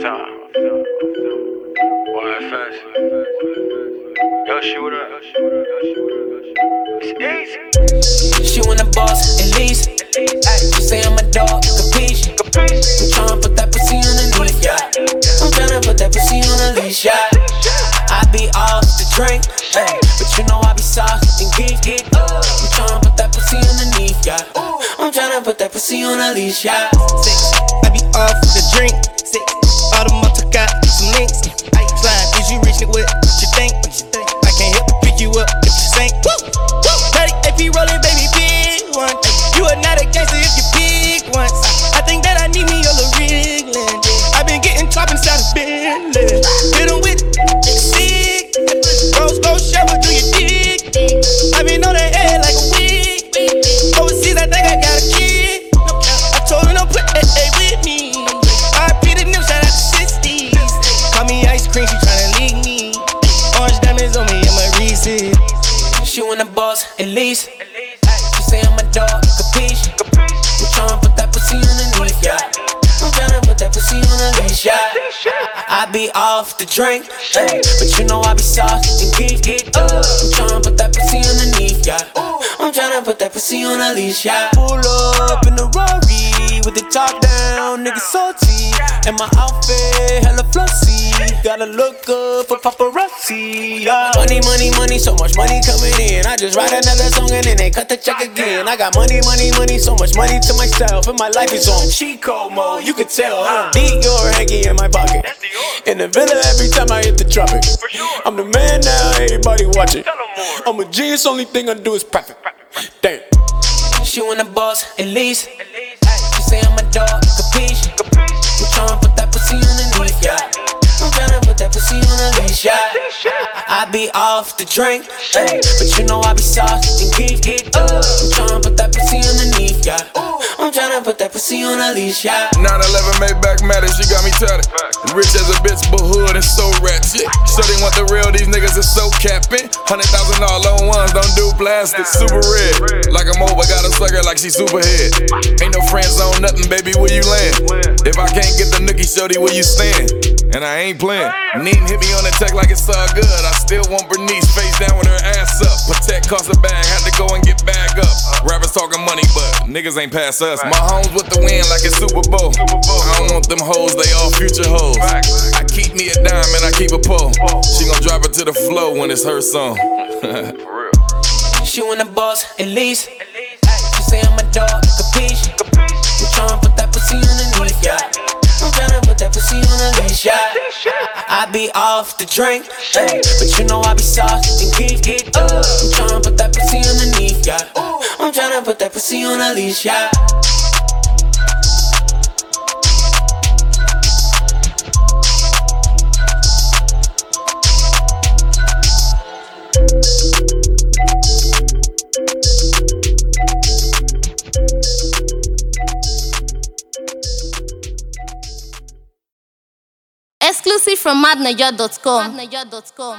time. YFS. Yoshi, what up? It's easy. She want a boss, at least. She say I'm a dog, capiche. I'm tryna put that pussy on the leash, yeah. I'm tryna put that pussy on the leash, yeah. I be off the drink, but you know I be soft and geek. I'm tryna put that pussy underneath, yeah. I'm tryna put that pussy on the leash, yeah. I be off the drink. All the motor got some links. Slime, is you rich, nigga, what you think? I can't help but pick you up if you sink. 30 AP rolling, baby, big one. You are not a gangster if you pick once. I think that I need me a little wriggling. I been getting top inside of Bentley. Hit 'em with sick. Rose gold shower, do you dig? I been on that head like a wig. Overseas, I think I got a kid. I told him don't put that A with me. I repeated them, shout out to 60s. Call me ice cream, she tryna leak me. Orange diamonds on me, I'm a Reese's. She want a boss, at least. She say I'm a dog, capiche. I'm tryna put that pussy underneath, yeah. I'm tryna put that pussy on the leash, yeah. I be off the drink, but you know I be soft and geek. I'm tryna put that pussy underneath, yeah. I'm tryna put that pussy on the leash, yeah. Pull up in the Rari with the top down, nigga salty. And my outfit hella flossy. Gotta look good for paparazzi, yeah. Money, money, money, so much money coming in. I just write another song and then they cut the check again. I got money, money, money, so much money to myself. And my life is on cheat code mode, you can tell. Deep your hanky in my pocket. In the villa every time I hit the tropic. I'm the man now, everybody watch it. I'm a genius, only thing I do is perfect. Damn. She want a boss, at least. She say I'm a dog, capiche. I'm tryna put that pussy underneath, yeah. I'm tryna put that pussy on the leash, yeah. I be off the drink, but you know I be soft and geek. I'm tryna put that pussy underneath, yeah. I'm tryna put that pussy on the leash, yeah. 911 Maybach matters, you got me tatted. Rich as a bitch, but hood and so ratchet. So they want the real, these niggas is so capping. $100,000 loan ones, don't do plastic. Super red, like I'm over, got a sucker like she superhead. Ain't no friends on nothing, baby, where you land? If I can't get the nookie shorty, where you stand? And I ain't playing. Needin' hit me on the tech like it's all good. I still want Bernice face down with her ass up. Protect cost a bag, had to go and get bag up. Rappers talking money, but niggas ain't pass us. My homes with the wind like it's Super Bowl. I don't want them hoes, they all future hoes. I keep me a dime and I keep a pole. She gon' drop it to the flow when it's her song. She want a boss, at least. She say I'm a dog, capiche. I'm tryna put that pussy underneath, yeah. I'm tryna put that pussy on the leash, yeah. I be off the drink, but you know I be soft and geek. I'm tryna put that pussy underneath, yeah. I'm tryna put that pussy on the leash, yeah. Exclusive from madnaja.com.